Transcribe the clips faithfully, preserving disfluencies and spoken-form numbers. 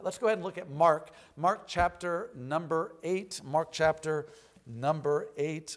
Let's go ahead and look at Mark. Mark chapter number eight. Mark chapter number eight.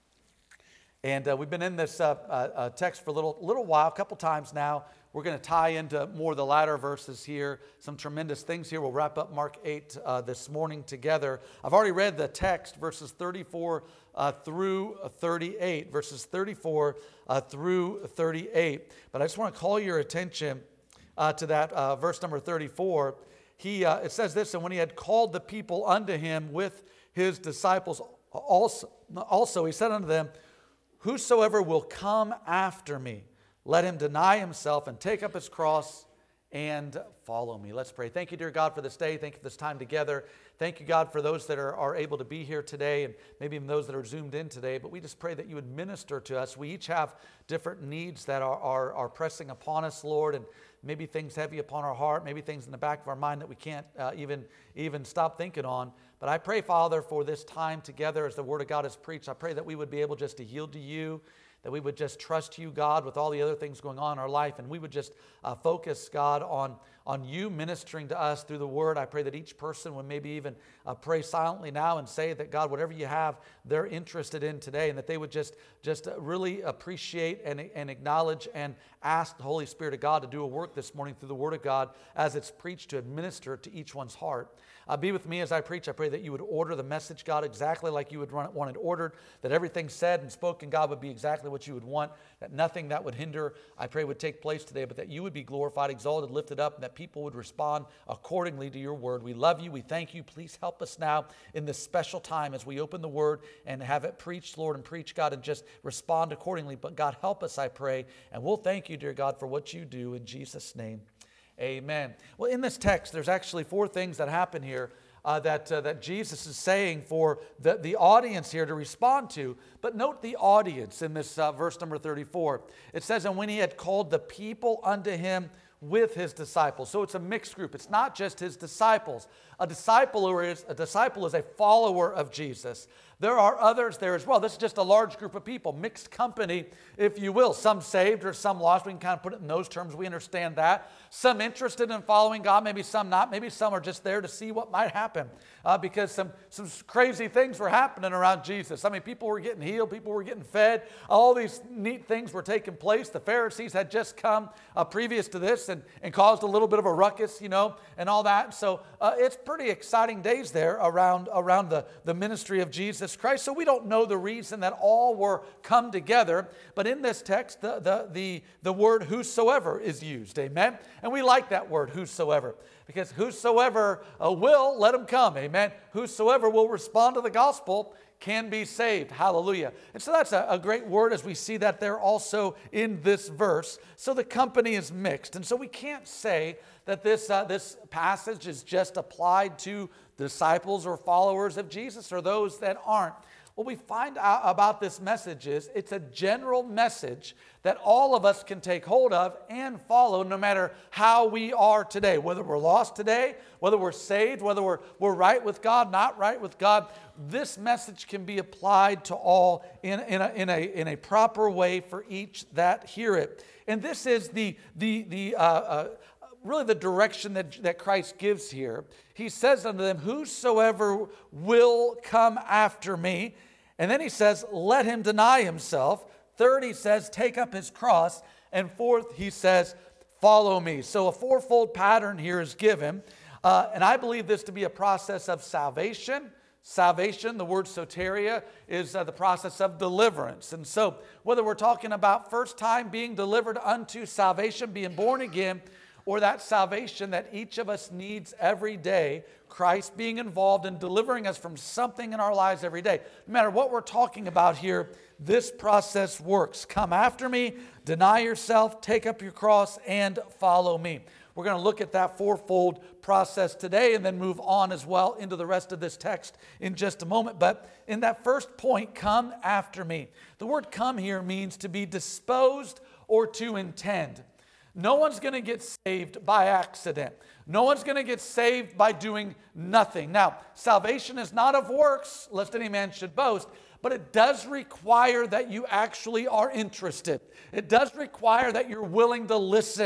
And uh, we've been in this uh, uh, text for a little, little while, a couple times now. We're going to tie into more of the latter verses here. Some tremendous things here. We'll wrap up Mark eight uh, this morning together. I've already read the text, verses thirty-four uh, through thirty-eight. Verses thirty-four uh, through thirty-eight. But I just want to call your attention uh, to that uh, verse number thirty-four. He, uh, it says this, and when he had called the people unto him with his disciples also, also he said unto them, whosoever will come after me, let him deny himself and take up his cross and follow me. Let's pray. Thank you, dear God, for this day. Thank you for this time together. Thank you, God, for those that are, are able to be here today and maybe even those that are zoomed in today. But we just pray that you would minister to us. We each have different needs that are, are, are pressing upon us, Lord, and maybe things heavy upon our heart, maybe things in the back of our mind that we can't uh, even, even stop thinking on. But I pray, Father, for this time together as the Word of God is preached, I pray that we would be able just to yield to you, that we would just trust you, God, with all the other things going on in our life, and we would just uh, focus, God, on, on you ministering to us through the Word. I pray that each person would maybe even uh, pray silently now and say that, God, whatever you have, they're interested in today, and that they would just, just really appreciate and, and acknowledge and ask the Holy Spirit of God to do a work this morning through the Word of God as it's preached to administer to each one's heart. Uh, be with me as I preach. I pray that you would order the message, God, exactly like you would run it, want it ordered, that everything said and spoken, God, would be exactly what you would want, that nothing that would hinder, I pray, would take place today, but that you would be glorified, exalted, lifted up, and that people would respond accordingly to your word. We love you. We thank you. Please help us now in this special time as we open the word and have it preached, Lord, and preach, God, and just respond accordingly. But God, help us, I pray, and we'll thank you, dear God, for what you do in Jesus' name. Amen. Well, in this text, there's actually four things that happen here uh, that, uh, that Jesus is saying for the, the audience here to respond to. But note the audience in this uh, verse number thirty-four. It says, and when he had called the people unto him with his disciples. So it's a mixed group. It's not just his disciples. A disciple is a disciple is a follower of Jesus. There are others there as well. This is just a large group of people, mixed company, if you will. Some saved or some lost. We can kind of put it in those terms. We understand that. Some interested in following God, maybe some not. Maybe some are just there to see what might happen uh, because some, some crazy things were happening around Jesus. I mean, people were getting healed. People were getting fed. All these neat things were taking place. The Pharisees had just come uh, previous to this and, and caused a little bit of a ruckus, you know, and all that. So uh, it's pretty exciting days there around, around the, the ministry of Jesus Christ. So we don't know the reason that all were come together, but in this text, the, the, the, the word whosoever is used, amen? And we like that word, whosoever, because whosoever uh, will, let him come, amen? Whosoever will respond to the gospel can be saved, hallelujah. And so that's a, a great word as we see that there also in this verse. So the company is mixed, and so we can't say that this, uh, this passage is just applied to disciples or followers of Jesus or those that aren't. What we find out about this message is it's a general message that all of us can take hold of and follow no matter how we are today. Whether we're lost today, whether we're saved, whether we're, we're right with God, not right with God, this message can be applied to all in, in, a, in, a, in a proper way for each that hear it. And this is the, the, the uh, uh, really the direction that, that Christ gives here. He says unto them, whosoever will come after me. And then he says, let him deny himself. Third, he says, take up his cross. And fourth, he says, follow me. So a fourfold pattern here is given. Uh, and I believe this to be a process of salvation. Salvation, the word soteria, is uh, the process of deliverance. And so whether we're talking about first time being delivered unto salvation, being born again, or that salvation that each of us needs every day, Christ being involved in delivering us from something in our lives every day. No matter what we're talking about here, this process works. Come after me, deny yourself, take up your cross, and follow me. We're going to look at that fourfold process today and then move on as well into the rest of this text in just a moment. But in that first point, come after me. The word come here means to be disposed or to intend. No one's going to get saved by accident. No one's going to get saved by doing nothing. Now, salvation is not of works, lest any man should boast, but it does require that you actually are interested. It does require that you're willing to listen.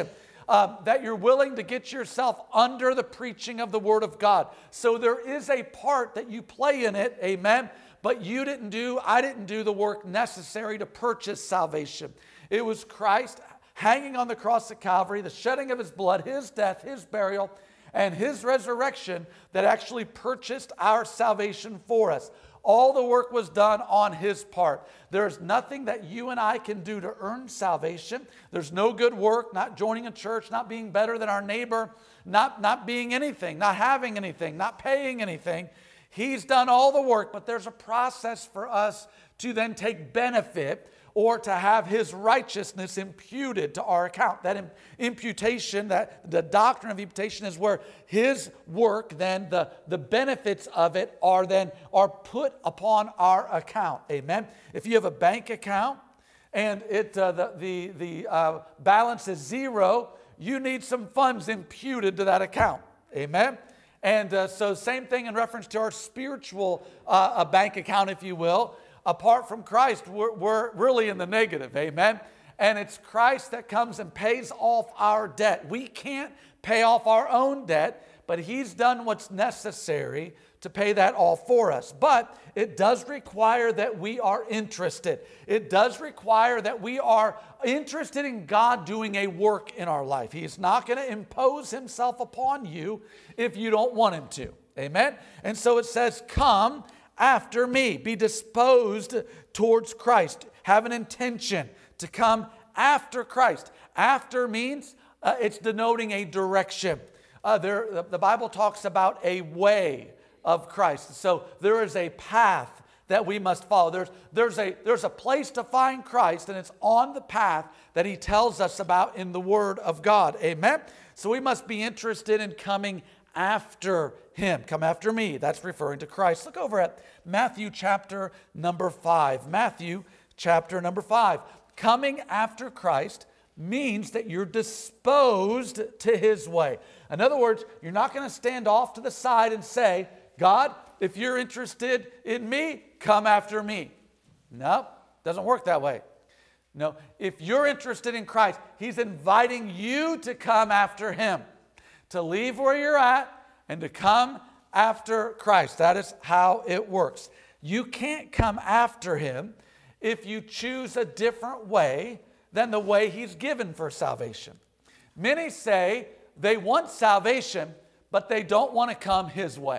um, that you're willing to get yourself under the preaching of the Word of God. So there is a part that you play in it, amen, but you didn't do, I didn't do the work necessary to purchase salvation. It was Christ hanging on the cross of Calvary, the shedding of his blood, his death, his burial, and his resurrection that actually purchased our salvation for us. All the work was done on his part. There's nothing that you and I can do to earn salvation. There's no good work, not joining a church, not being better than our neighbor, not, not being anything, not having anything, not paying anything. He's done all the work, but there's a process for us to then take benefit or to have his righteousness imputed to our account. That imputation, that the doctrine of imputation is where his work, then the, the benefits of it are then are put upon our account. Amen. If you have a bank account and it uh, the the, the uh, balance is zero, you need some funds imputed to that account. Amen. And uh, so same thing in reference to our spiritual uh, a bank account, if you will. Apart from Christ, we're, we're really in the negative, amen? And it's Christ that comes and pays off our debt. We can't pay off our own debt, but he's done what's necessary to pay that all for us. But it does require that we are interested. It does require that we are interested in God doing a work in our life. He's not going to impose himself upon you if you don't want him to, amen? And so it says, come after me. Be disposed towards Christ. Have an intention to come after Christ. After means uh, it's denoting a direction. Uh, there, the Bible talks about a way of Christ. So there is a path that we must follow. There's, there's, a, there's a place to find Christ, and it's on the path that he tells us about in the Word of God. Amen? So we must be interested in coming after him. Come after me. That's referring to Christ. Look over at Matthew chapter number five. Matthew chapter number five. Coming after Christ means that you're disposed to his way. In other words, you're not going to stand off to the side and say, God, if you're interested in me, come after me. No, doesn't work that way. No, if you're interested in Christ, he's inviting you to come after him, to leave where you're at and to come after Christ. That is how it works. You can't come after him if you choose a different way than the way he's given for salvation. Many say they want salvation, but they don't want to come his way.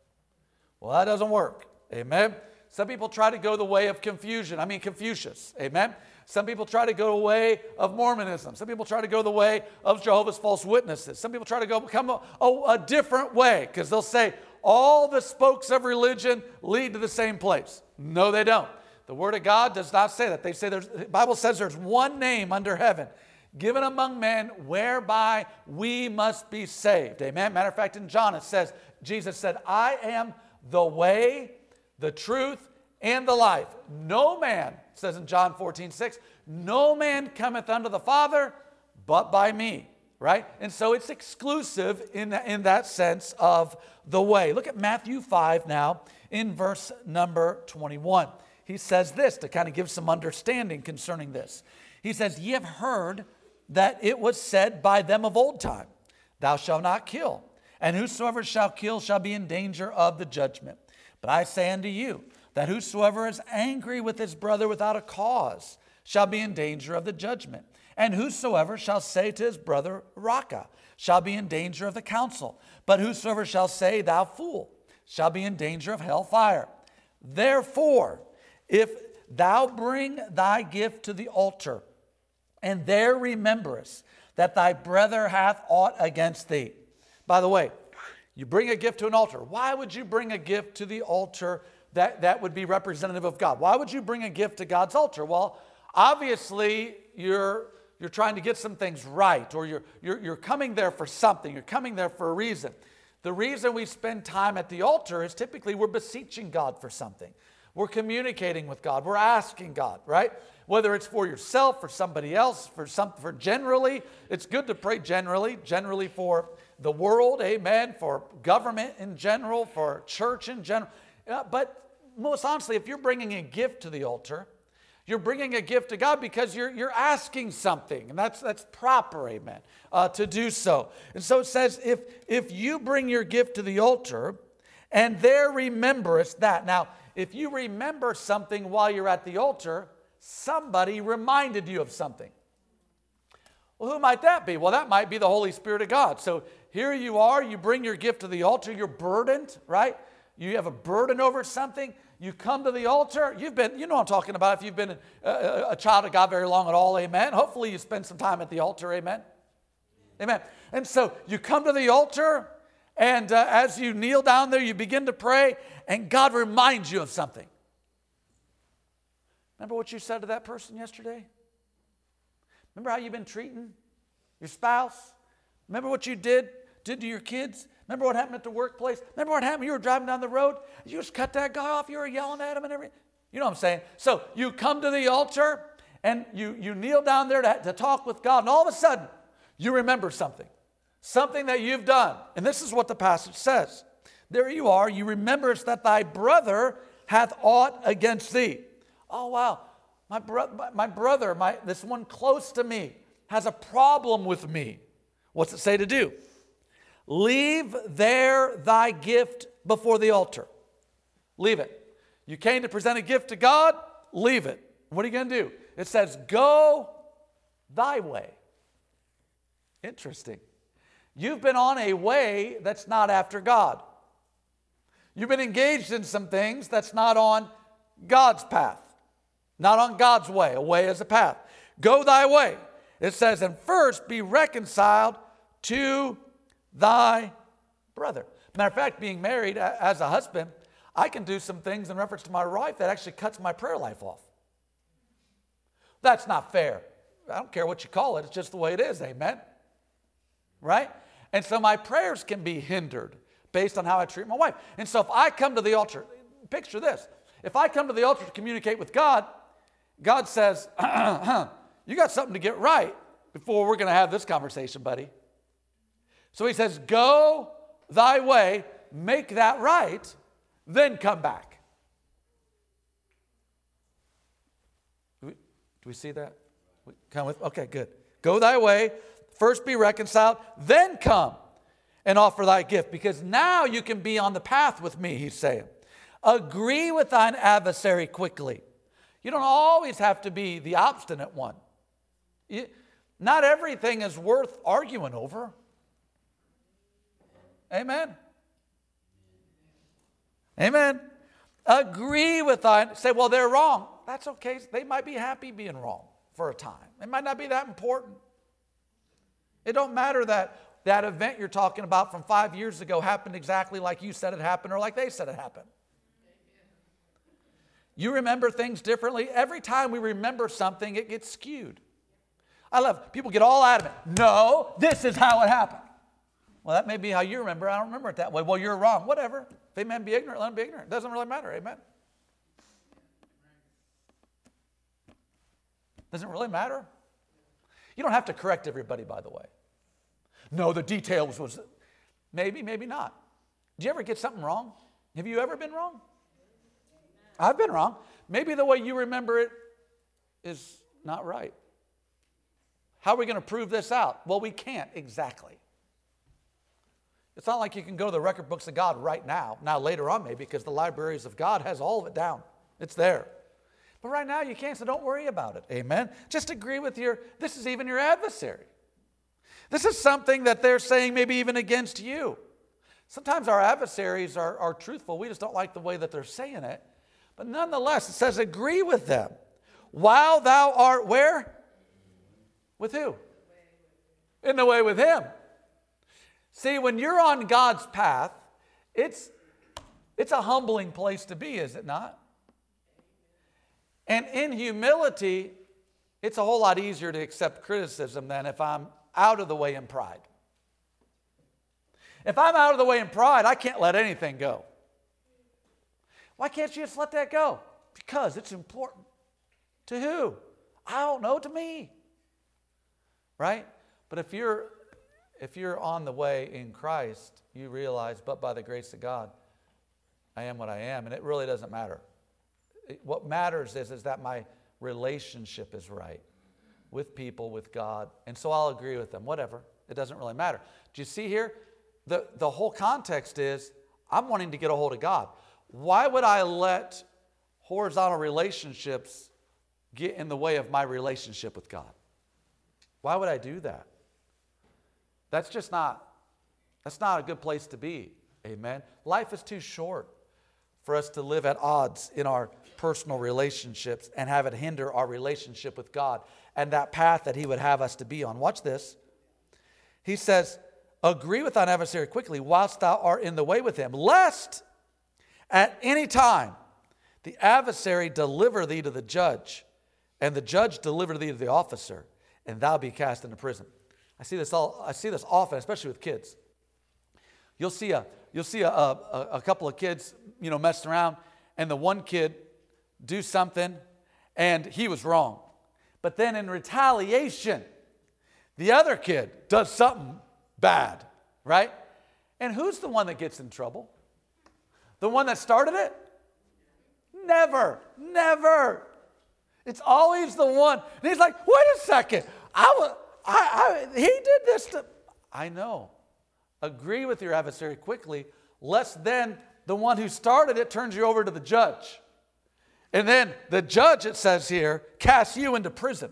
Well, that doesn't work. Amen. Some people try to go the way of confusion. I mean, Confucius. Amen. Some people try to go the way of Mormonism. Some people try to go the way of Jehovah's false witnesses. Some people try to go come a, a, a different way because they'll say all the spokes of religion lead to the same place. No, they don't. The Word of God does not say that. They say there's, the Bible says there's one name under heaven given among men whereby we must be saved. Amen. Matter of fact, in John it says, Jesus said, I am the way, the truth, and the life. No man, it says in John fourteen six, no man cometh unto the Father but by me. Right? And so it's exclusive in, in that sense of the way. Look at Matthew five now in verse number twenty-one. He says this to kind of give some understanding concerning this. He says, ye have heard that it was said by them of old time, thou shalt not kill, and whosoever shall kill shall be in danger of the judgment. But I say unto you, that whosoever is angry with his brother without a cause shall be in danger of the judgment. And whosoever shall say to his brother, Raca, shall be in danger of the council. But whosoever shall say, thou fool, shall be in danger of hell fire. Therefore, if thou bring thy gift to the altar, and there rememberest that thy brother hath aught against thee. By the way, you bring a gift to an altar. Why would you bring a gift to the altar that, that would be representative of God? Why would you bring a gift to God's altar? Well, obviously, you're, you're trying to get some things right, or you're, you're, you're coming there for something. You're coming there for a reason. The reason we spend time at the altar is typically we're beseeching God for something. We're communicating with God. We're asking God, right? Whether it's for yourself, for somebody else, for some, for generally, it's good to pray generally, generally for the world, amen, for government in general, for church in general. Uh, but most honestly, if you're bringing a gift to the altar, You're bringing a gift to God because you're, you're asking something, and that's, that's proper, amen, uh, to do so. And so it says, if, if you bring your gift to the altar, and there rememberest that. Now, if you remember something while you're at the altar, somebody reminded you of something. Well, who might that be? Well, that might be the Holy Spirit of God. So here you are, you bring your gift to the altar, you're burdened, right? You have a burden over something. You come to the altar. You've been, you know what I'm talking about if you've been a, a child of God very long at all, amen. Hopefully you spend some time at the altar, amen. Amen. And so you come to the altar, and uh, as you kneel down there, you begin to pray, and God reminds you of something. Remember what you said to that person yesterday? Remember how you've been treating your spouse? Remember what you did, did to your kids? Remember what happened at the workplace? Remember what happened? You were driving down the road. You just cut that guy off. You were yelling at him and everything. You know what I'm saying? So you come to the altar and you, you kneel down there to, to talk with God. And all of a sudden, you remember something. Something that you've done. And this is what the passage says. There you are. You rememberest that thy brother hath aught against thee. Oh, wow. My, bro- my brother, my, this one close to me, has a problem with me. What's it say to do? Leave there thy gift before the altar. Leave it. You came to present a gift to God, leave it. What are you going to do? It says, go thy way. Interesting. You've been on a way that's not after God. You've been engaged in some things that's not on God's path. Not on God's way. A way is a path. Go thy way. It says, and first be reconciled to thy brother. Matter of fact, being married as a husband, I can do some things in reference to my wife that actually cuts my prayer life off. That's not fair. I don't care what you call it. It's just the way it is. Amen. Right? And so my prayers can be hindered based on how I treat my wife. And so if I come to the altar, picture this. If I come to the altar to communicate with God, God says, you got something to get right before we're going to have this conversation, buddy. So he says, go thy way, make that right, then come back. Do we, do we see that? We come with? Okay, good. Go thy way, first be reconciled, then come and offer thy gift, because now you can be on the path with me, he's saying. Agree with thine adversary quickly. You don't always have to be the obstinate one. You, not everything is worth arguing over. Amen. Amen. Agree with thine. Say, well, they're wrong. That's okay. They might be happy being wrong for a time. It might not be that important. It don't matter that that event you're talking about from five years ago happened exactly like you said it happened or like they said it happened. You remember things differently. Every time we remember something, it gets skewed. I love, people get all adamant. No, this is how it happened. Well, that may be how you remember. I don't remember it that way. Well, you're wrong. Whatever. If amen be ignorant, let them be ignorant. It doesn't really matter. Amen. Doesn't really matter. You don't have to correct everybody, by the way. No, the details was, maybe, maybe not. Did you ever get something wrong? Have you ever been wrong? I've been wrong. Maybe the way you remember it is not right. How are we going to prove this out? Well, we can't exactly. It's not like you can go to the record books of God right now. Now, later on, maybe, because the libraries of God has all of it down. It's there. But right now, you can't, so don't worry about it. Amen? Just agree with your, this is even your adversary. This is something that they're saying maybe even against you. Sometimes our adversaries are, are truthful. We just don't like the way that they're saying it. But nonetheless, it says agree with them. While thou art where? With who? In the way with him. See, when you're on God's path, it's, it's a humbling place to be, is it not? And in humility, it's a whole lot easier to accept criticism than if I'm out of the way in pride. If I'm out of the way in pride, I can't let anything go. Why can't you just let that go? Because it's important. To who? I don't know, to me. Right? But if you're if you're on the way in Christ, you realize, but by the grace of God, I am what I am, and it really doesn't matter. What matters is, is that my, relationship is right with people, with God. And so I'll agree with them, whatever. It doesn't really matter. Do you see here? The, the whole context is I'm wanting to get a hold of God. Why would I let horizontal relationships get in the way of my relationship with God? Why would I do that? That's just not, that's not a good place to be. Amen. Life is too short for us to live at odds in our personal relationships and have it hinder our relationship with God and that path that He would have us to be on. Watch this. He says, agree with thine adversary quickly whilst thou art in the way with him, lest at any time the adversary deliver thee to the judge, and the judge deliver thee to the officer, and thou be cast into prison. I see this all. I see this often, especially with kids. You'll see a you'll see a, a, a couple of kids, you know, messing around, and the one kid do something, and he was wrong, but then in retaliation, the other kid does something bad, right? And who's the one that gets in trouble? The one that started it? Never, never. It's always the one. And he's like, wait a second. I was, I, I, he did this to, I know. Agree with your adversary quickly, lest then the one who started it turns you over to the judge. And then the judge, it says here, casts you into prison.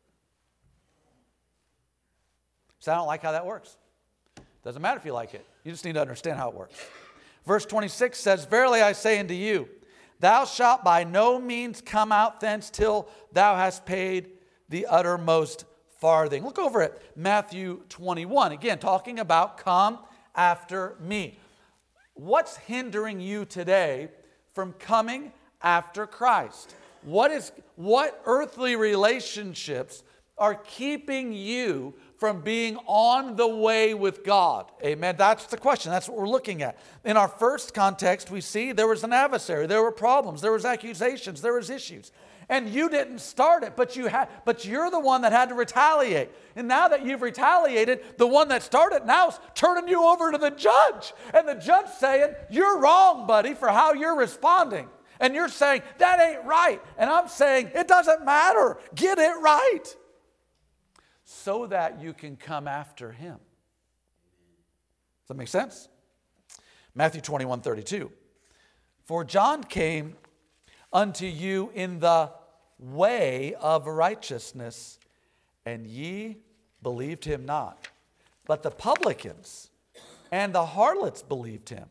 So I don't like how that works. Doesn't matter if you like it. You just need to understand how it works. Verse twenty-six says, verily I say unto you, thou shalt by no means come out thence till thou hast paid the uttermost farthing. Look over at Matthew twenty-one. Again, talking about come after me. What's hindering you today from coming after Christ? What is, what earthly relationships are keeping you from being on the way with God? Amen. That's the question. That's what we're looking at. In our first context, we see there was an adversary. There were problems. There was accusations. There was issues. And you didn't start it, but you had, but you're the one that had to retaliate. And now that you've retaliated, the one that started now is turning you over to the judge. And the judge saying, you're wrong, buddy, for how you're responding. And you're saying, that ain't right. And I'm saying, it doesn't matter. Get it right. So that you can come after him. Does that make sense? Matthew twenty-one thirty-two. For John came unto you in the way of righteousness, and ye believed him not. But the publicans and the harlots believed him.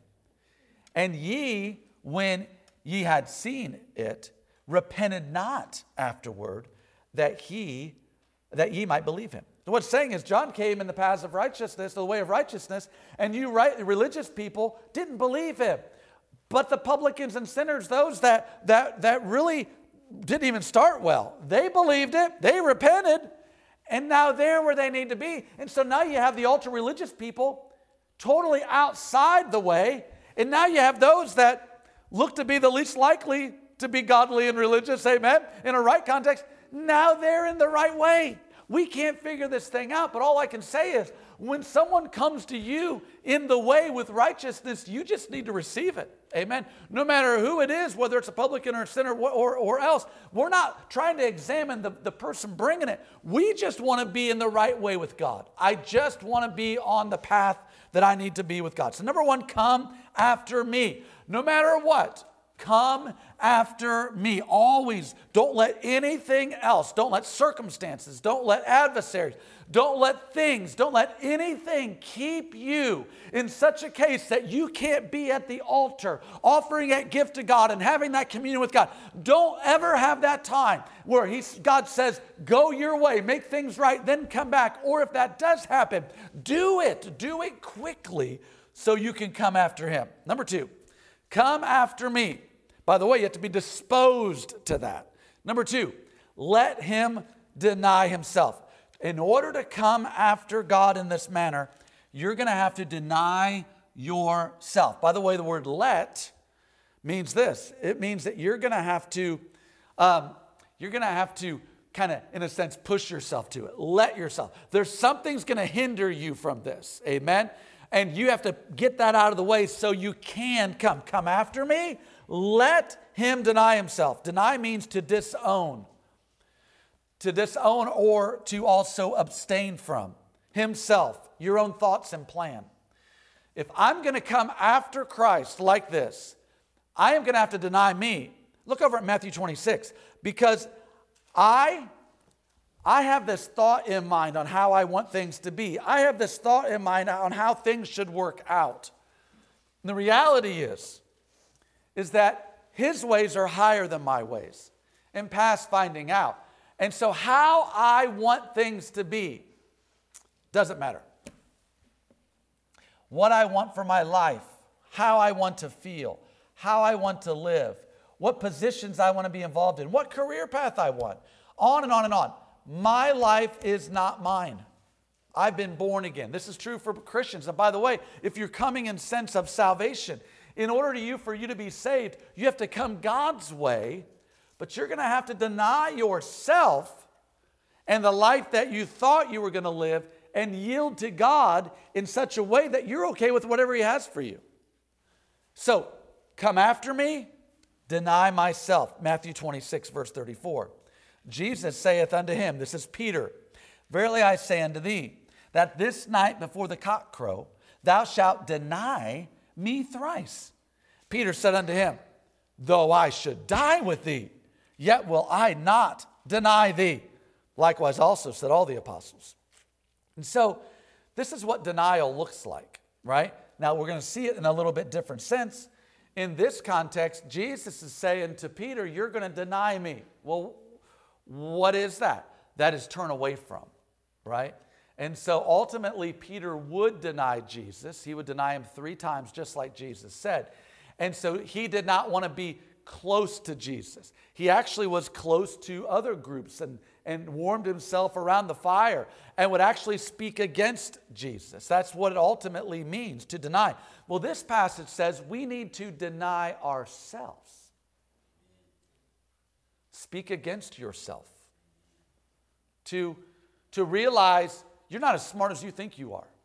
And ye, when ye had seen it, repented not afterward, that he that ye might believe him. So what's saying is John came in the paths of righteousness, the way of righteousness, and you right, religious people didn't believe him. But the publicans and sinners, those that, that, that really didn't even start well, they believed it, they repented, and now they're where they need to be. And so now you have the ultra-religious people totally outside the way, and now you have those that look to be the least likely to be godly and religious, amen, in a right context. Now they're in the right way. We can't figure this thing out, but all I can say is when someone comes to you in the way with righteousness, you just need to receive it. Amen. No matter who it is, whether it's a publican or a sinner or, or, or else, we're not trying to examine the, the person bringing it. We just want to be in the right way with God. I just want to be on the path that I need to be with God. So number one, come after me. No matter what. Come after me. Always. Don't let anything else, don't let circumstances, don't let adversaries, don't let things, don't let anything keep you in such a case that you can't be at the altar offering that gift to God and having that communion with God. Don't ever have that time where he's, God says, go your way, make things right, then come back. Or if that does happen, do it. Do it quickly so you can come after him. Number two. Come after me. By the way, you have to be disposed to that. Number two, let him deny himself. In order to come after God in this manner, you're going to have to deny yourself. By the way, the word let means this. It means that you're going to have to, um, you're going to have to kind of, in a sense, push yourself to it. Let yourself. There's something's going to hinder you from this. Amen? And you have to get that out of the way so you can come. Come after me. Let him deny himself. Deny means to disown. to disown or to also abstain from. Himself, your own thoughts and plan. If I'm going to come after Christ like this, I am going to have to deny me. Look over at Matthew twenty-six. Because I, I have this thought in mind on how I want things to be. I have this thought in mind on how things should work out. And the reality is, is that his ways are higher than my ways, and past finding out. And so how I want things to be doesn't matter. What I want for my life, how I want to feel, how I want to live, what positions I want to be involved in, what career path I want, on and on and on. My life is not mine. I've been born again. This is true for Christians. And by the way, if you're coming in sense of salvation, in order to you for you to be saved, you have to come God's way, but you're going to have to deny yourself and the life that you thought you were going to live and yield to God in such a way that you're okay with whatever he has for you. So, come after me, deny myself. Matthew twenty-six, verse thirty-four. Jesus saith unto him, this is Peter, verily I say unto thee, that this night before the cock crow, thou shalt deny me thrice. Peter said unto him, though I should die with thee, yet will I not deny thee. Likewise also said all the apostles. And so this is what denial looks like, right? Now we're going to see it in a little bit different sense. In this context, Jesus is saying to Peter, you're going to deny me. Well, what is that? That is turn away from, right? And so ultimately, Peter would deny Jesus. He would deny him three times, just like Jesus said. And so he did not want to be close to Jesus. He actually was close to other groups and, and warmed himself around the fire and would actually speak against Jesus. That's what it ultimately means, to deny. Well, this passage says we need to deny ourselves. Speak against yourself. To, to realize you're not as smart as you think you are.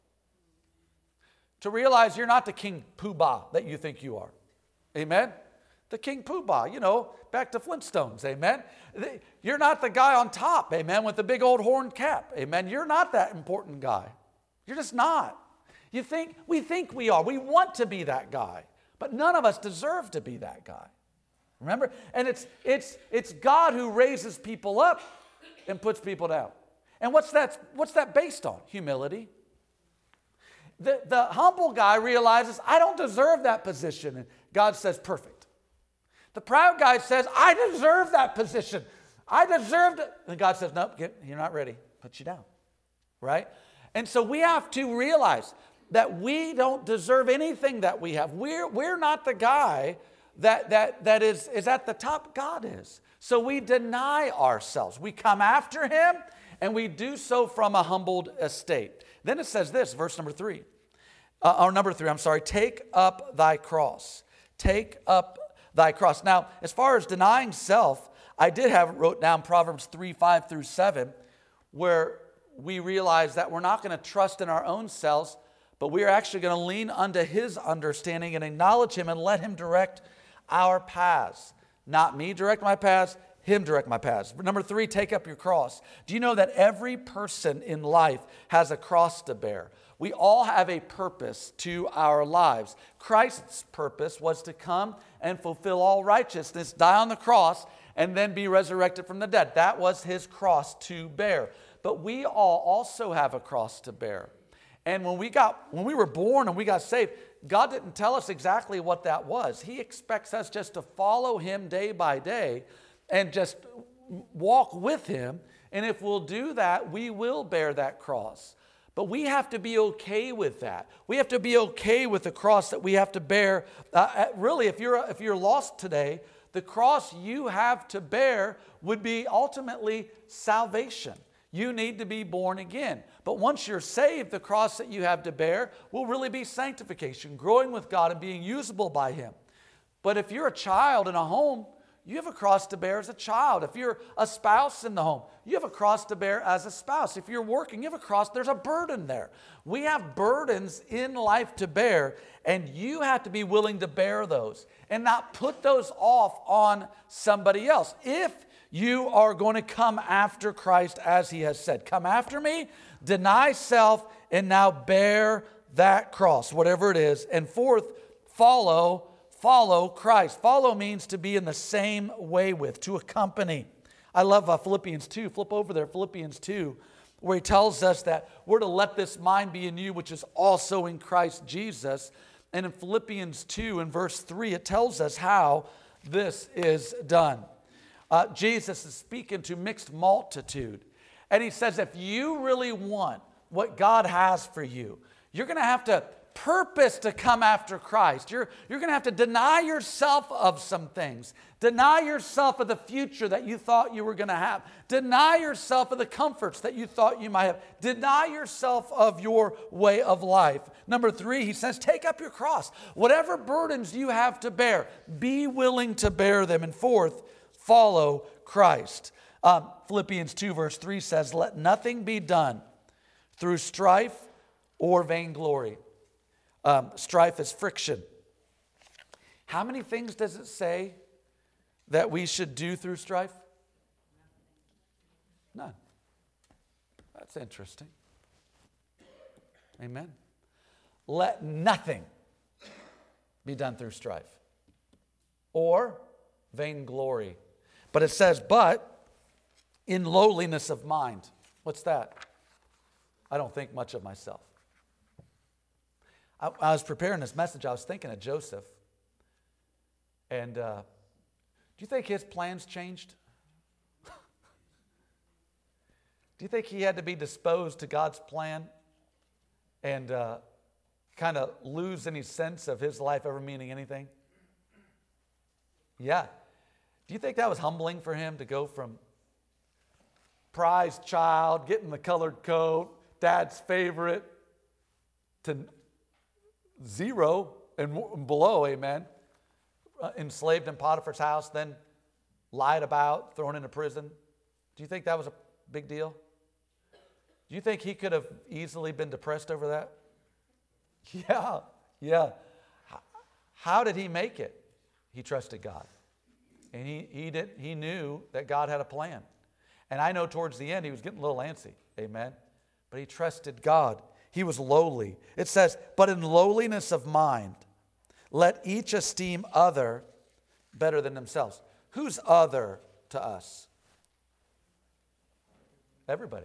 To realize you're not the King Poobah that you think you are. Amen? The King Poobah, you know, back to Flintstones, amen? You're not the guy on top, amen, with the big old horn cap, amen? You're not that important guy. You're just not. You think, we think we are. We want to be that guy, but none of us deserve to be that guy. Remember? And it's, it's, it's God who raises people up and puts people down. And what's that, what's that based on? Humility. The, the humble guy realizes, I don't deserve that position. And God says, perfect. The proud guy says, I deserve that position. I deserved it. And God says, nope, get, you're not ready. Put you down. Right? And so we have to realize that we don't deserve anything that we have. We're, we're not the guy that, that, that is, is at the top. God is. So we deny ourselves. We come after him, and we do so from a humbled estate. Then it says this, verse number three. Uh, or number three, I'm sorry. Take up thy cross. Take up thy cross. Now, as far as denying self, I did have wrote down Proverbs three, five through seven, where we realize that we're not going to trust in our own selves, but we are actually going to lean unto his understanding and acknowledge him and let him direct our paths. Not me direct my paths, him direct my paths. Number three, take up your cross. Do you know that every person in life has a cross to bear? We all have a purpose to our lives. Christ's purpose was to come and fulfill all righteousness, die on the cross, and then be resurrected from the dead. That was his cross to bear. But we all also have a cross to bear. And when we got, when we were born and we got saved, God didn't tell us exactly what that was. He expects us just to follow him day by day and just walk with him. And if we'll do that, we will bear that cross. But we have to be okay with that. We have to be okay with the cross that we have to bear. Uh, really, if you're, if you're lost today, the cross you have to bear would be ultimately salvation. You need to be born again. But once you're saved, the cross that you have to bear will really be sanctification, growing with God and being usable by him. But if you're a child in a home, you have a cross to bear as a child. If you're a spouse in the home, you have a cross to bear as a spouse. If you're working, you have a cross. There's a burden there. We have burdens in life to bear, and you have to be willing to bear those and not put those off on somebody else. If you are going to come after Christ as he has said. Come after me, deny self, and now bear that cross, whatever it is. And fourth, follow, follow Christ. Follow means to be in the same way with, to accompany. I love uh, Philippians two. Flip over there, Philippians two, where he tells us that we're to let this mind be in you, which is also in Christ Jesus. And in Philippians two, in verse three, it tells us how this is done. Uh, Jesus is speaking to mixed multitude. And he says, if you really want what God has for you, you're going to have to purpose to come after Christ. You're, you're going to have to deny yourself of some things. Deny yourself of the future that you thought you were going to have. Deny yourself of the comforts that you thought you might have. Deny yourself of your way of life. Number three, he says, take up your cross. Whatever burdens you have to bear, be willing to bear them. And fourth, follow Christ. Um, Philippians two verse three says, let nothing be done through strife or vainglory. Um, strife is friction. How many things does it say that we should do through strife? None. That's interesting. Amen. Let nothing be done through strife or vainglory. But it says, but in lowliness of mind. What's that? I don't think much of myself. I, I was preparing this message. I was thinking of Joseph. And uh, do you think his plans changed? Do you think he had to be disposed to God's plan and uh, kind of lose any sense of his life ever meaning anything? Yeah. Do you think that was humbling for him to go from prized child, getting the colored coat, dad's favorite, to zero and below, amen, uh, enslaved in Potiphar's house, then lied about, thrown into prison? Do you think that was a big deal? Do you think he could have easily been depressed over that? Yeah, yeah. How did he make it? He trusted God. And he, he, did, he knew that God had a plan. And I know towards the end he was getting a little antsy, amen? But he trusted God. He was lowly. It says, but in lowliness of mind, let each esteem other better than themselves. Who's other to us? Everybody.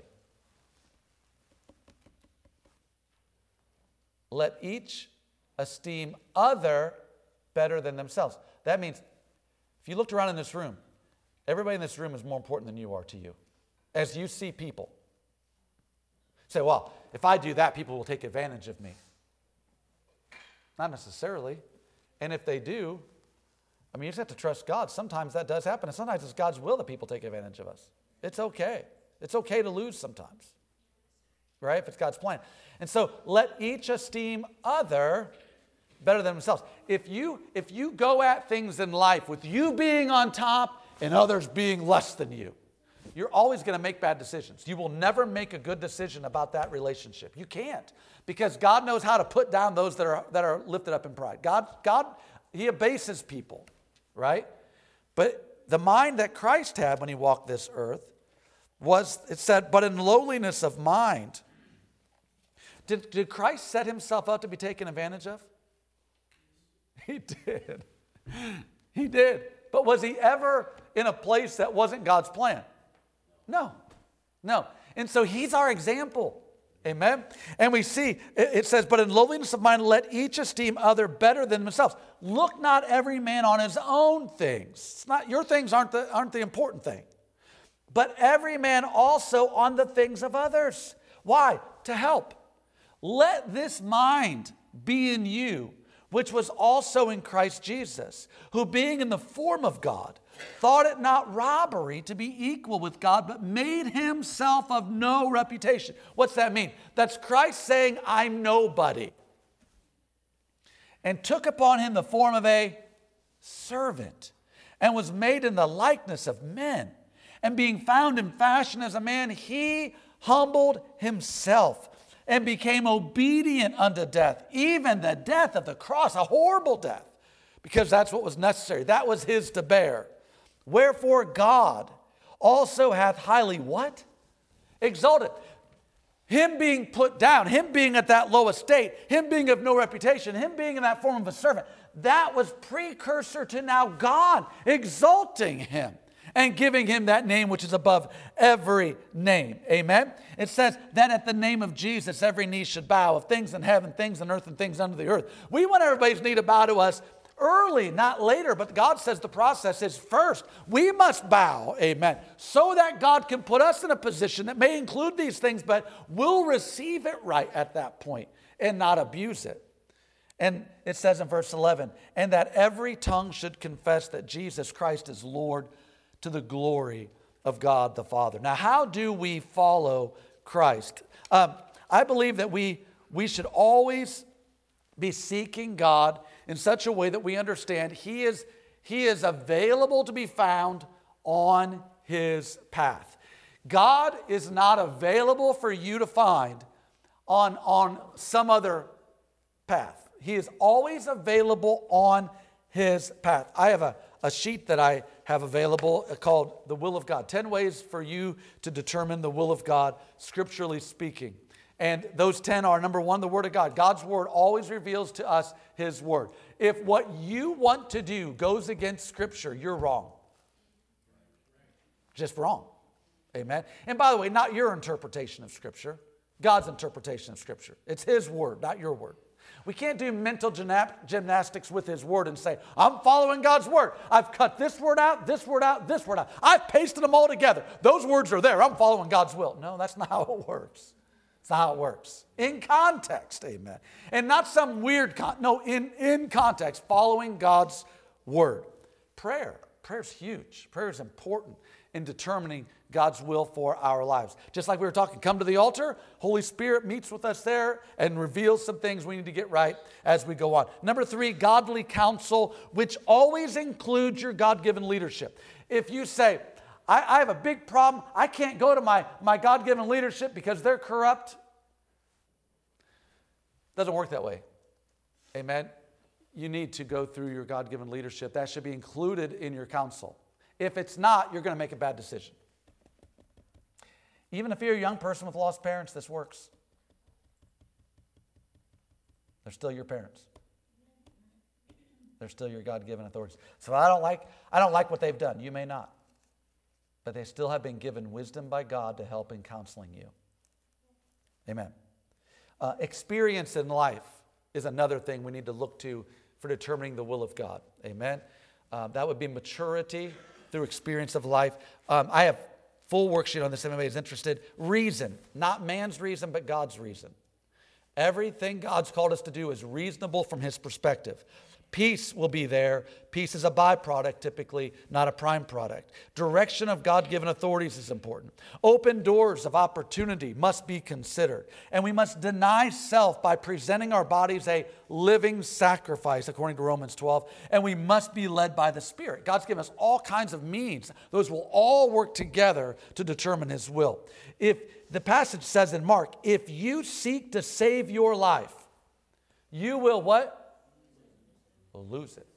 Let each esteem other better than themselves. That means if you looked around in this room, everybody in this room is more important than you are to you. As you see people, say, well, if I do that, people will take advantage of me. Not necessarily. And if they do, I mean, you just have to trust God. Sometimes that does happen. And sometimes it's God's will that people take advantage of us. It's okay. It's okay to lose sometimes. Right? If it's God's plan. And so let each esteem other better than themselves. If you, if you go at things in life with you being on top and others being less than you, you're always going to make bad decisions. You will never make a good decision about that relationship. You can't, because God knows how to put down those that are, that are lifted up in pride. God, God, he abases people, right? But the mind that Christ had when he walked this earth was, it said, but in lowliness of mind. Did, did Christ set himself up to be taken advantage of? He did. He did. But was he ever in a place that wasn't God's plan? No. No. And so he's our example. Amen? And we see, it says, but in lowliness of mind, let each esteem other better than themselves. Look not every man on his own things. It's not, your things aren't the, aren't the important thing. But every man also on the things of others. Why? To help. Let this mind be in you, which was also in Christ Jesus, who being in the form of God, thought it not robbery to be equal with God, but made himself of no reputation. What's that mean? That's Christ saying, I'm nobody. And took upon him the form of a servant, and was made in the likeness of men. And being found in fashion as a man, he humbled himself and became obedient unto death, even the death of the cross, a horrible death, because that's what was necessary. That was his to bear. Wherefore God also hath highly what? Exalted. Him being put down, him being at that low estate, him being of no reputation, him being in that form of a servant, that was precursor to now God exalting him and giving him that name which is above every name. Amen? It says that at the name of Jesus, every knee should bow, of things in heaven, things on earth, and things under the earth. We want everybody's knee to bow to us early, not later, but God says the process is first. We must bow, amen, so that God can put us in a position that may include these things, but we'll receive it right at that point and not abuse it. And it says in verse eleven, and that every tongue should confess that Jesus Christ is Lord, to the glory of God the Father. Now, how do we follow Christ? Um, I believe that we, we should always be seeking God in such a way that we understand He is, he is available to be found on His path. God is not available for you to find on, on some other path. He is always available on His path. I have a, a sheet that I have available called The Will of God. ten ways for you to determine the will of God, scripturally speaking. And those ten are, number one, the Word of God. God's Word always reveals to us His Word. If what you want to do goes against Scripture, you're wrong. Just wrong. Amen. And by the way, not your interpretation of Scripture. God's interpretation of Scripture. It's His Word, not your word. We can't do mental gymnastics with His Word and say, I'm following God's Word. I've cut this word out, this word out, this word out. I've pasted them all together. Those words are there. I'm following God's will. No, that's not how it works. That's not how it works. In context, amen. And not some weird, con- no, in, in context, following God's Word. Prayer. Prayer's huge. Prayer is important in determining God's will for our lives. Just like we were talking, come to the altar, Holy Spirit meets with us there and reveals some things we need to get right as we go on. Number three, godly counsel, which always includes your God-given leadership. If you say, I, I have a big problem, I can't go to my, my God-given leadership because they're corrupt, doesn't work that way. Amen? You need to go through your God-given leadership. That should be included in your counsel. If it's not, you're going to make a bad decision. Even if you're a young person with lost parents, this works. They're still your parents. They're still your God-given authorities. So I don't like, I don't like what they've done. You may not. But they still have been given wisdom by God to help in counseling you. Amen. Uh, experience in life is another thing we need to look to for determining the will of God. Amen. Uh, that would be maturity through experience of life. Um, I have full worksheet on this if anybody's interested. Reason, not man's reason, but God's reason. Everything God's called us to do is reasonable from His perspective. Peace will be there. Peace is a byproduct, typically, not a prime product. Direction of God-given authorities is important. Open doors of opportunity must be considered. And we must deny self by presenting our bodies a living sacrifice, according to Romans twelve. And we must be led by the Spirit. God's given us all kinds of means. Those will all work together to determine His will. If the passage says in Mark, if you seek to save your life, you will what? Will lose it.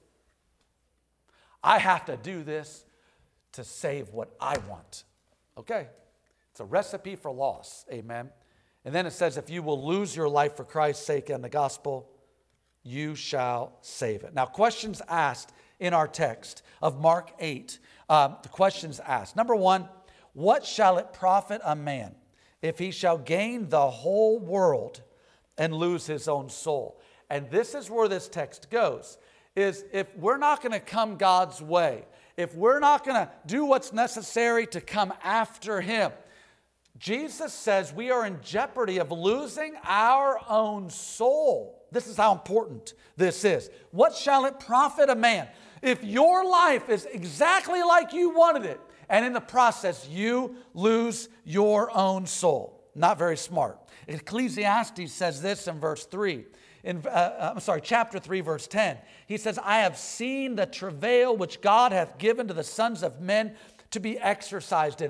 I have to do this to save what I want. Okay. It's a recipe for loss. Amen. And then it says, if you will lose your life for Christ's sake and the gospel, you shall save it. Now, questions asked in our text of Mark eight. Um, the questions asked. Number one, what shall it profit a man if he shall gain the whole world and lose his own soul? And this is where this text goes, is if we're not going to come God's way, if we're not going to do what's necessary to come after Him, Jesus says we are in jeopardy of losing our own soul. This is how important this is. What shall it profit a man if your life is exactly like you wanted it, and in the process you lose your own soul? Not very smart. Ecclesiastes says this in verse three. In, uh, I'm sorry, chapter three, verse ten. He says, I have seen the travail which God hath given to the sons of men to be exercised in it.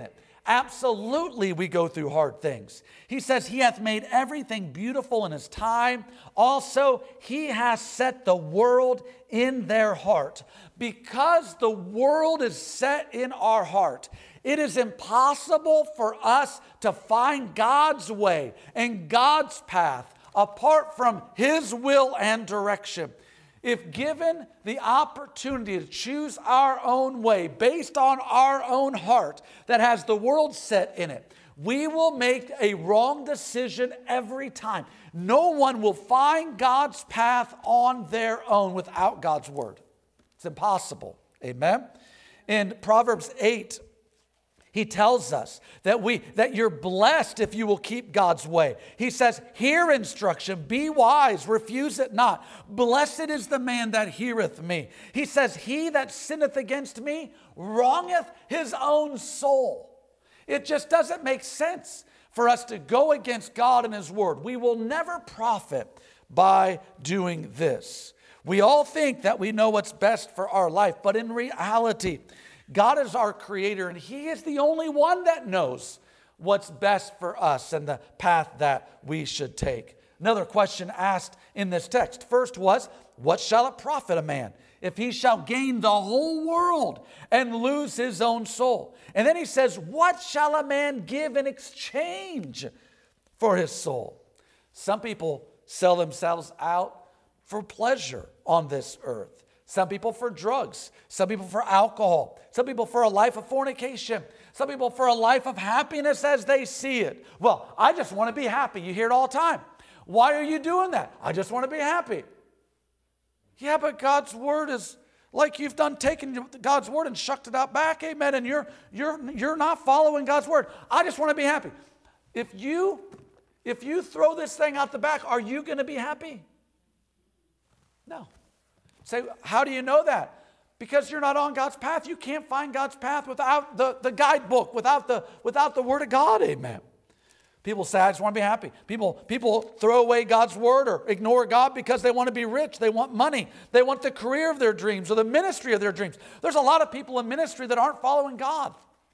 Absolutely, we go through hard things. He says he hath made everything beautiful in his time. Also, he has set the world in their heart. Because the world is set in our heart, it is impossible for us to find God's way and God's path apart from his will and direction. If given the opportunity to choose our own way based on our own heart that has the world set in it, we will make a wrong decision every time. No one will find God's path on their own without God's word. It's impossible. Amen? In Proverbs eight, he tells us that we that you're blessed if you will keep God's way. He says, hear instruction, be wise, refuse it not. Blessed is the man that heareth me. He says, he that sinneth against me wrongeth his own soul. It just doesn't make sense for us to go against God and his word. We will never profit by doing this. We all think that we know what's best for our life, but in reality, God is our creator, and he is the only one that knows what's best for us and the path that we should take. Another question asked in this text. First was, what shall it profit a man if he shall gain the whole world and lose his own soul? And then he says, what shall a man give in exchange for his soul? Some people sell themselves out for pleasure on this earth. Some people for drugs. Some people for alcohol. Some people for a life of fornication. Some people for a life of happiness as they see it. Well, I just want to be happy. You hear it all the time. Why are you doing that? I just want to be happy. Yeah, but God's word is like you've done taken God's word and shucked it out back. Amen. And you're you're you're not following God's word. I just want to be happy. If you if you throw this thing out the back, are you going to be happy? No. Say, how do you know that? Because you're not on God's path. You can't find God's path without the, the guidebook, without the, without the word of God. Amen. People say, I just want to be happy. People, people throw away God's word or ignore God because they want to be rich. They want money. They want the career of their dreams or the ministry of their dreams. There's a lot of people in ministry that aren't following God.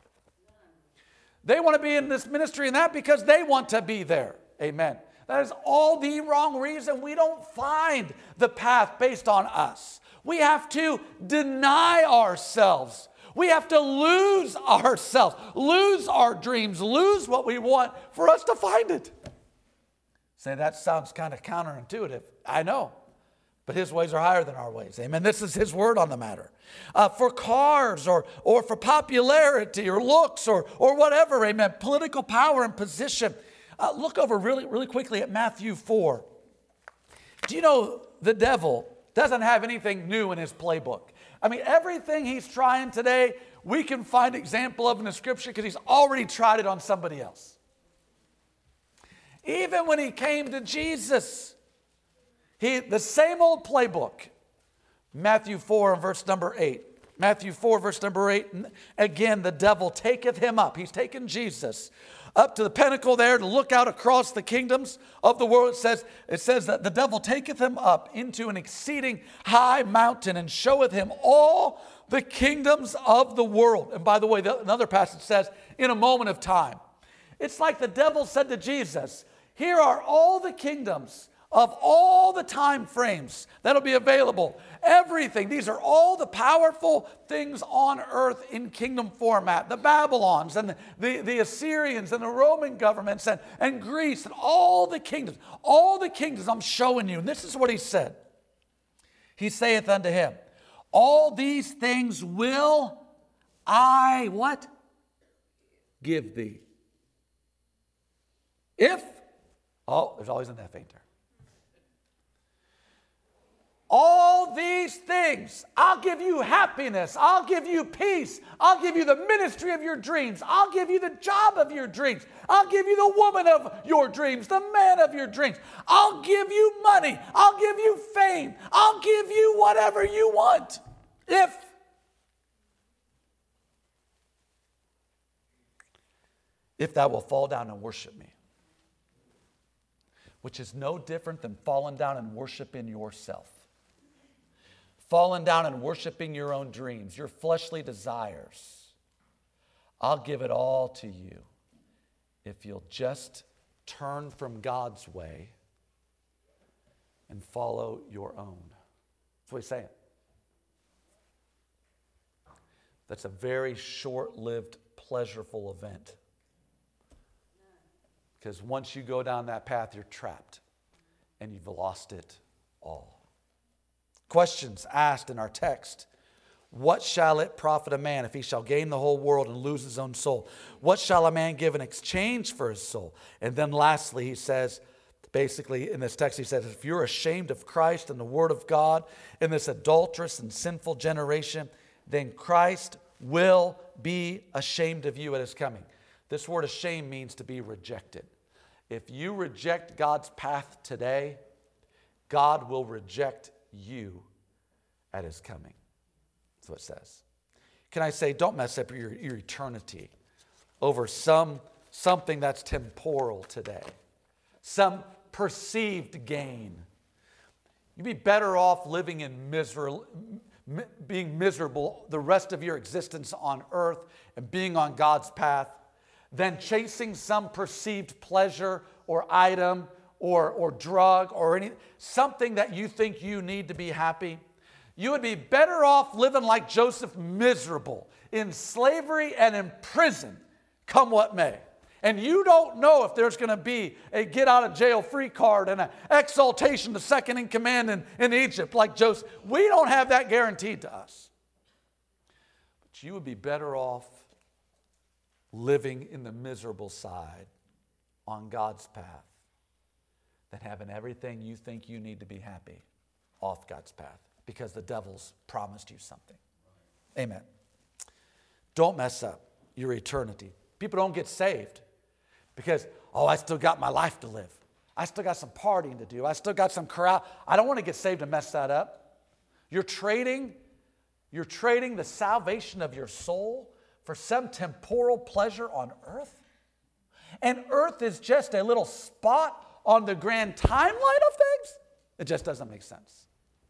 They want to be in this ministry and that because they want to be there. Amen. That is all the wrong reason we don't find the path based on us. We have to deny ourselves. We have to lose ourselves, lose our dreams, lose what we want for us to find it. Say, that sounds kind of counterintuitive. I know. But his ways are higher than our ways. Amen. This is his word on the matter. Uh, for cars or, or for popularity or looks or, or whatever, amen, political power and position. Uh, look over really, really quickly at Matthew four. Do you know the devil doesn't have anything new in his playbook? I mean, everything he's trying today, we can find example of in the scripture because he's already tried it on somebody else. Even when he came to Jesus, he the same old playbook. Matthew four and verse number eight. Matthew four, verse number eight. Again, the devil taketh him up. He's taken Jesus up to the pinnacle there to look out across the kingdoms of the world. It says, it says that the devil taketh him up into an exceeding high mountain and showeth him all the kingdoms of the world. And by the way, the, another passage says, in a moment of time. It's like the devil said to Jesus, here are all the kingdoms of all the time frames that'll be available. Everything. These are all the powerful things on earth in kingdom format. The Babylons and the, the, the Assyrians and the Roman governments and, and Greece and all the kingdoms. All the kingdoms I'm showing you. And this is what he said. He saith unto him, all these things will I, what? Give thee. If, oh, there's always an F ain't there. All these things, I'll give you happiness. I'll give you peace. I'll give you the ministry of your dreams. I'll give you the job of your dreams. I'll give you the woman of your dreams, the man of your dreams. I'll give you money. I'll give you fame. I'll give you whatever you want. If, if thou wilt fall down and worship me, which is no different than falling down and worshiping yourself. Falling down and worshiping your own dreams, your fleshly desires. I'll give it all to you if you'll just turn from God's way and follow your own. That's what he's saying. That's a very short-lived, pleasurable event. Because once you go down that path, you're trapped and you've lost it all. Questions asked in our text. What shall it profit a man if he shall gain the whole world and lose his own soul? What shall a man give in exchange for his soul? And then lastly, he says, basically in this text, he says, if you're ashamed of Christ and the word of God in this adulterous and sinful generation, then Christ will be ashamed of you at his coming. This word ashamed means to be rejected. If you reject God's path today, God will reject you at his coming. That's what it says. Can I say, don't mess up your, your eternity over some something that's temporal today, some perceived gain. You'd be better off living in miserable, being miserable the rest of your existence on earth and being on God's path than chasing some perceived pleasure or item or, or drug or any, something that you think you need to be happy. You would be better off living like Joseph, miserable, in slavery and in prison, come what may. And you don't know if there's going to be a get out of jail free card and an exaltation to second in command in, in Egypt like Joseph. We don't have that guaranteed to us. But you would be better off living in the miserable side on God's path than having everything you think you need to be happy off God's path because the devil's promised you something. Amen. Don't mess up your eternity. People don't get saved because, oh, I still got my life to live. I still got some partying to do. I still got some corral. I don't want to get saved and mess that up. You're trading, you're trading the salvation of your soul for some temporal pleasure on earth. And earth is just a little spot on the grand timeline of things. It just doesn't make sense.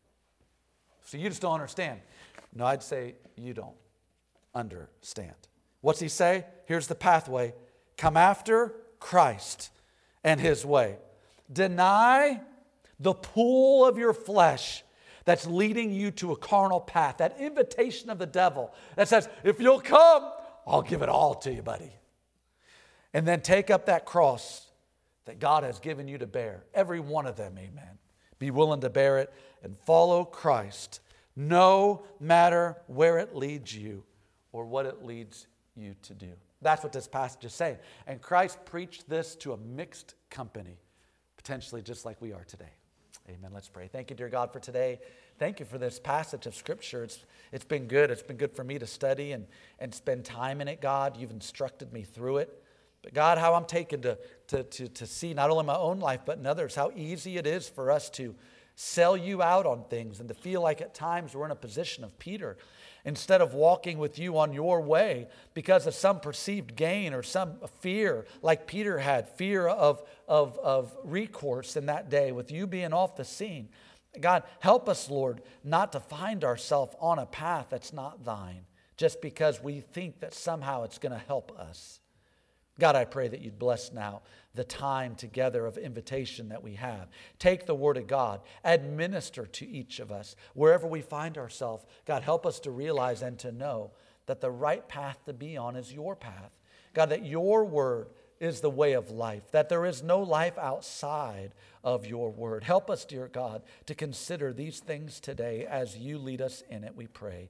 So you just don't understand. No, I'd say you don't understand. What's he say? Here's the pathway. Come after Christ and his way. Deny the pull of your flesh that's leading you to a carnal path. That invitation of the devil that says, if you'll come, I'll give it all to you, buddy. And then take up that cross that God has given you to bear. Every one of them, amen. Be willing to bear it and follow Christ, no matter where it leads you or what it leads you to do. That's what this passage is saying. And Christ preached this to a mixed company, potentially just like we are today. Amen. Let's pray. Thank you, dear God, for today. Thank you for this passage of Scripture. It's, it's been good. It's been good for me to study and, and spend time in it, God. You've instructed me through it. But God, how I'm taken to, to, to, to see not only my own life, but in others, how easy it is for us to sell you out on things and to feel like at times we're in a position of Peter instead of walking with you on your way because of some perceived gain or some fear like Peter had, fear of, of, of recourse in that day with you being off the scene. God, help us, Lord, not to find ourselves on a path that's not thine just because we think that somehow it's going to help us. God, I pray that you'd bless now the time together of invitation that we have. Take the word of God, administer to each of us wherever we find ourselves. God, help us to realize and to know that the right path to be on is your path. God, that your word is the way of life, that there is no life outside of your word. Help us, dear God, to consider these things today as you lead us in it, we pray.